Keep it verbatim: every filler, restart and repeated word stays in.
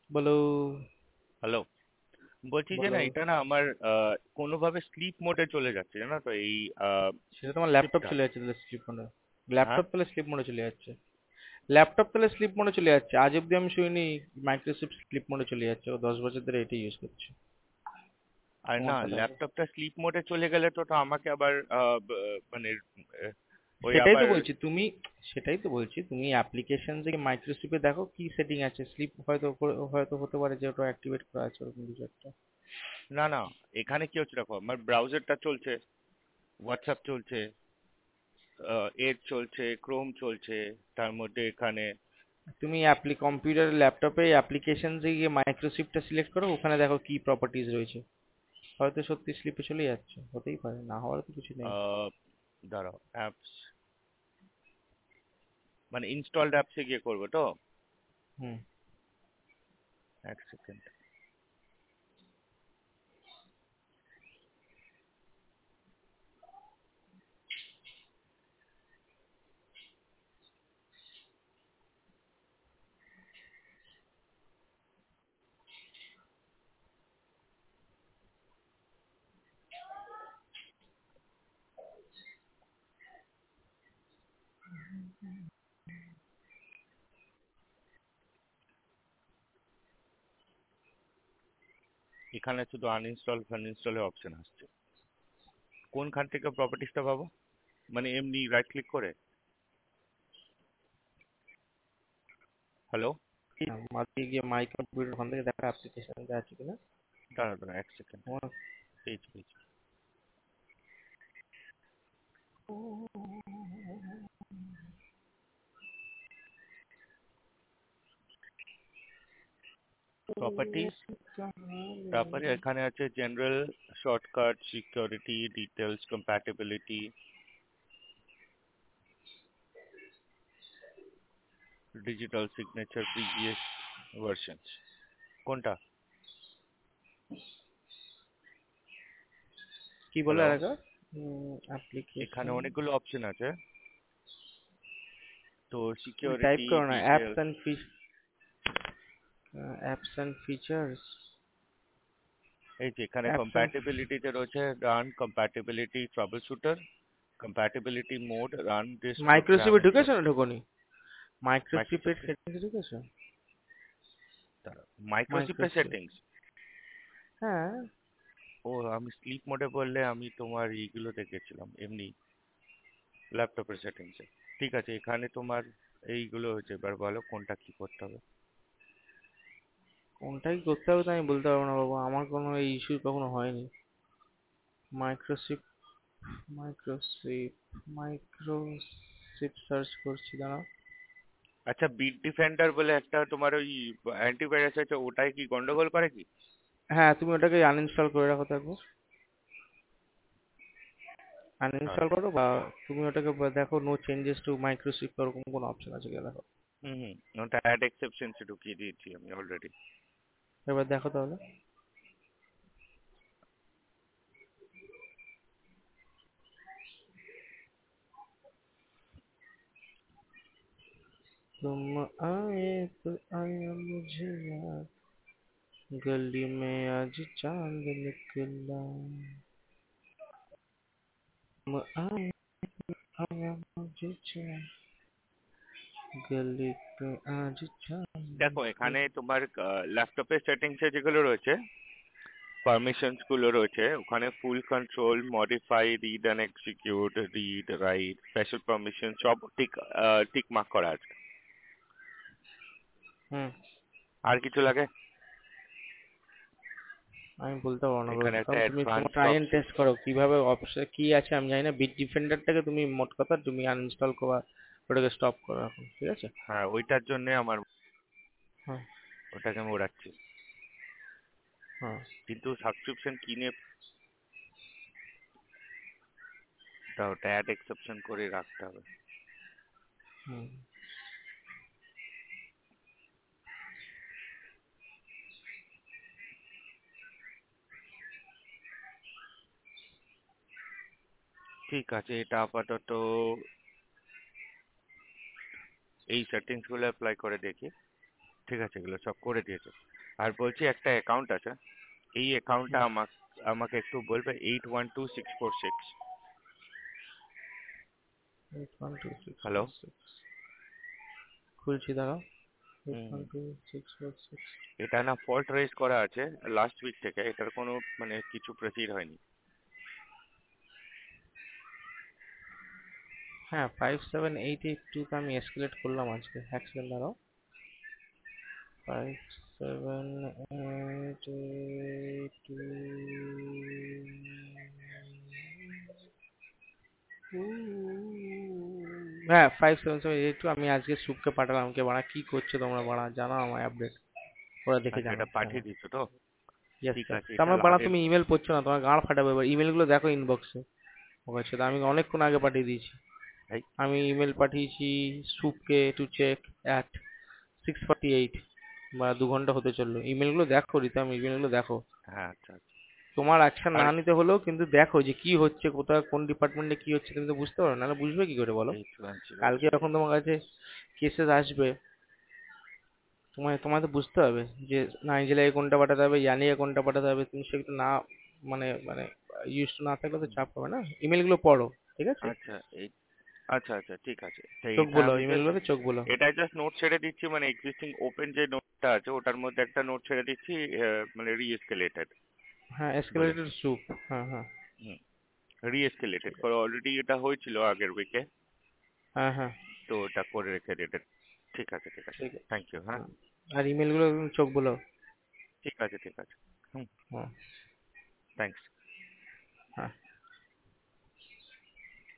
বলো। হ্যালো। বলছি যে না বলো। এটা না আমার আহ, কোনোভাবে স্লিপ মোডে চলে যাচ্ছে জানো তো এই সেটা তোমার ল্যাপটপ স্ক্রিপ্টটা। চলে যাচ্ছে তাহলে স্লিপ মোডে। হ্যাঁ। ল্যাপটপ তাহলে স্লিপ মোডে চলে যাচ্ছে। ল্যাপটপ তাহলে স্লিপ মোডে চলে যাচ্ছে, আজ অব্দি আমি শুনিনি মাইক্রোসফট স্লিপ মোডে চলে যাচ্ছে, ও দশ বছর ধরে এটাই ইউজ করছে। আর না, তোমার কথা হবে। ল্যাপটপটা স্লিপ মোডে চলে গেলে তো তো আমাকে আবার আহ, ব- মানে আহ, ওই সেটাই আবার। তো বলছি তুমি সেটাই তো বলছি তুমি অ্যাপ্লিকেশন থেকে মাইক্রোসফটে দেখো কি সেটিং আছে, স্লিপ হয়তো করে- হয়তো হতে পারে যে ওটা অ্যাক্টিভেট করা আছে ওরকম কিছু একটা। না না, এখানে কি হচ্ছে দেখো, আমার ব্রাউজারটা চলছে, হোয়াটসঅ্যাপ চলছে, এড চলছে, ক্রোম চলছে, তার মধ্যে এখানে। তুমি অ্যাপ্লি কম্পিউটার ল্যাপটপে অ্যাপ্লিকেশন গিয়ে মাইক্রোসফটটা সিলেক্ট করো, ওখানে দেখো কি প্রপার্টিজ রয়েছে। হয়তো সত্যি স্লিপে চলে যাচ্ছে, হতেই পারে, না হওয়ার তো কিছু নেই। আহ, দাঁড়াও, অ্যাপস মানে ইনস্টলড অ্যাপসে গিয়ে করবো তো। হুম। এক সেকেন্ড। এখানে শুধু আনইনস্টল ফানইনস্টলের অপশন আসছে। কোনখান থেকে প্রপার্টিসটা পাবো, মানে এমনি রাইট ক্লিক করে? হ্যালো। মাঝে গিয়ে মাই কম্পিউটার ওখান থেকে দেখা অ্যাপ্লিকেশন আছে কিনা। দাঁড়া দাঁড়া এক সেকেন্ড। তোমার পেজ পেজ প্রপার্টিস, তারপরে এখানে আছে general, shortcut, security, details, compatibility, digital signature, previous versions. কোনটা? কি বলে হ্যালো। আর একবার? এখানে অ্যাপ্লিকেশন। অনেকগুলো অপশন আছে, তো তুমি টাইপ সিকিউরিটি, করো না অ্যাপস ডিটেলস। অ্যান্ড ফিচ অ্যাপস অ্যান্ড ফিচার্স। এই যে এখানে অ্যাপস অ্যান্ড কম্প্যাটিবিলিটিতে রয়েছে run compatibility troubleshooter, compatibility mode, run this program মাইক্রোসফটে ইনস্টল। ঢুকেছো না ঢোকোনি? মাইক্রোসফটের মাইক্রোসফট, সেটিংস ঢুকেছো? মাইক্রোসফটের মাইক্রোসফট। সেটিংস। হ্যাঁ। ও, আমি স্লিপ মোডে বললে আমি তোমার এইগুলো দেখেছিলাম এমনি ল্যাপটপের সেটিংসে। ঠিক আছে, এখানে তোমার এইগুলো হচ্ছে, এবার বলো কোনটা কি করতে হবে। কোনটাই করতে হবে তো আমি বলতে পারবো না বাবা, আমার কোনো এই ইস্যু কখনো হয়নি। মাইক্রোসফট মাইক্রোসফট মাইক্রোসফট সার্চ করছি, দাঁড়াও। আচ্ছা, বিট ডিফেন্ডার বলে একটা তোমার ওই অ্যান্টিভাইরাস আছে, ওটাই কি গন্ডগোল করে কি? হ্যাঁ, তুমি ওটাকে আনইনস্টল করে রাখো তো একবার। আনইনস্টল আচ্ছা। করো, বা তুমি ওটাকে বা দেখো নো চেঞ্জেস টু মাইক্রোসফট ওরকম কোনো অপশন আছে কিনা দেখো। হুম হুম, ওটা অ্যাড এক্সেপশনসে ঢুকিয়ে দিয়েছি আমি অলরেডি। এবার দেখো তাহলে। तुम आए तो आया मुझे याद, गली में आज चांद निकला। तुम आए आया मुझे चांद, गली पे आज चांद দেখো এখানে निकला। তোমার ল্যাপটপের সেটিংসে যেগুলো রয়েছে, পারমিশনস গুলো রয়েছে ওখানে, full control, modify, read and execute, read write, special permission, সব টিক টিক মার্ক করা আছে। হুম। আর কিছু লাগে? আমি বলতে পারবো না গো, এখানে একটা কারণ তুমি তোমার advanced try and option. Test করো কিভাবে অপশন কি আছে আমি জানি না। বিট ডিফেন্ডারটাকে তুমি মোট কথা তুমি আনইনস্টল করো, ওটাকে স্টপ করো এখন, ঠিক আছে? হ্যাঁ, ওইটার জন্য আমার, হ্যাঁ। ওটাকে আমি ওড়াচ্ছি। হ্যাঁ। কিন্তু সাবস্ক্রিপশন কিনে তা ওটা অ্যাড এক্সেপশন করে রাখতে হবে। হুম। ঠিক আছে, এটা আপাতত এই সেটিংস গুলো অ্যাপ্লাই করে দেখি। ঠিক আছে, এগুলো সব করে দিয়েছে। আর বলছি একটা অ্যাকাউন্ট আছে, এই অ্যাকাউন্টটা আমাকে আমাকে একটু বলবে, eight one two six four six. Eight one two six hello. Four six খুলছি, দাঁড়াও। Eight hmm. One two six four six এটা না ফল্ট রেজ করা আছে লাস্ট উইক থেকে, এটার কোনো মানে কিছু প্রসিড হয়নি। হ্যাঁ, ফাইভ সেভেন এইট এইট টুকে আমি এসকেলেট করলাম আজকে। এক সেকেন্ড দাঁড়াও। Five seven eight eight two, হ্যাঁ five seven seven eight two আমি আজকে সুপকে পাঠালাম। কে বাড়া কি করছো তোমরা, বাড়া জানাও আমায় আপডেট, ওরা দেখে আচ্ছা, জানাও এটা জানাও। পাঠিয়ে দিচ্ছ তো? ইয়েস ঠিক স্যার, আছে, তার এটা মানে বাড়া আগের। তুমি ইমেল পড়ছো না, তোমার গাঁড় ফাটাবে এবার। ইমেলগুলো দেখো ইনবক্সে। ওকে, তো আমি অনেকক্ষণ আগে পাঠিয়ে দিয়েছি। এই, আমি ইমেল পাঠিয়েছি সুপকে to check at six forty eight, বা দু ঘন্টা হতে চললো। ইমেলগুলো দেখো রিতম, ইমেলগুলো দেখো। হ্যাঁ আচ্ছা আচ্ছা। তোমার অ্যাকশন আর না নিতে হলেও কিন্তু দেখো যে কি হচ্ছে, কোথায় কোন ডিপার্টমেন্টে কি হচ্ছে, তুমি তো বুঝতে পারো, নাহলে বুঝবে কি করে বলো? এইট ওয়ান জিরো কালকে থ্রি যখন তোমার কাছে কেসেস আসবে, তোমায় তোমায় তো বুঝতে হবে যে নাইজেরিয়ায় কোনটা পাঠাতে হবে, ইয়ানিয়ে কোনটা পাঠাতে হবে। তুমি সেগুলো না মানে মানে ইউজ না থাকলে তো চাপ হবে না। ইমেলগুলো পড়ো, ঠিক আছে? আচ্ছা এই, আচ্ছা আচ্ছা ঠিক আছে, তো চোখ এটা বলো, আমি জাস্ট, ইমেলগুলোতে চোখ বলো। এটা জাস্ট নোট ছেড়ে দিচ্ছি, মানে এক্সিস্টিং ওপেন যে নোটটা আছে ওটার মধ্যে একটা নোট ছেড়ে দিচ্ছি, আহ, মানে রিএসকেলেটেড হ্যাঁ, বলে। এসকেলেটেড স্যুপ। হ্যাঁ হ্যাঁ। হুম। রিএসকেলেটেড ঠিক করে অলরেডি, এটা হয়েছিল আগের উইকে, হ্যাঁ হ্যাঁ। তো ওটা করে রেখে দিতে। ঠিক আছে ঠিক আছে, ঠিক আছে। Thank you. হ্যাঁ। হুম। আর ইমেলগুলো চোখ বলো। ঠিক আছে ঠিক আছে। হুম। হুম। থ্যাংকস।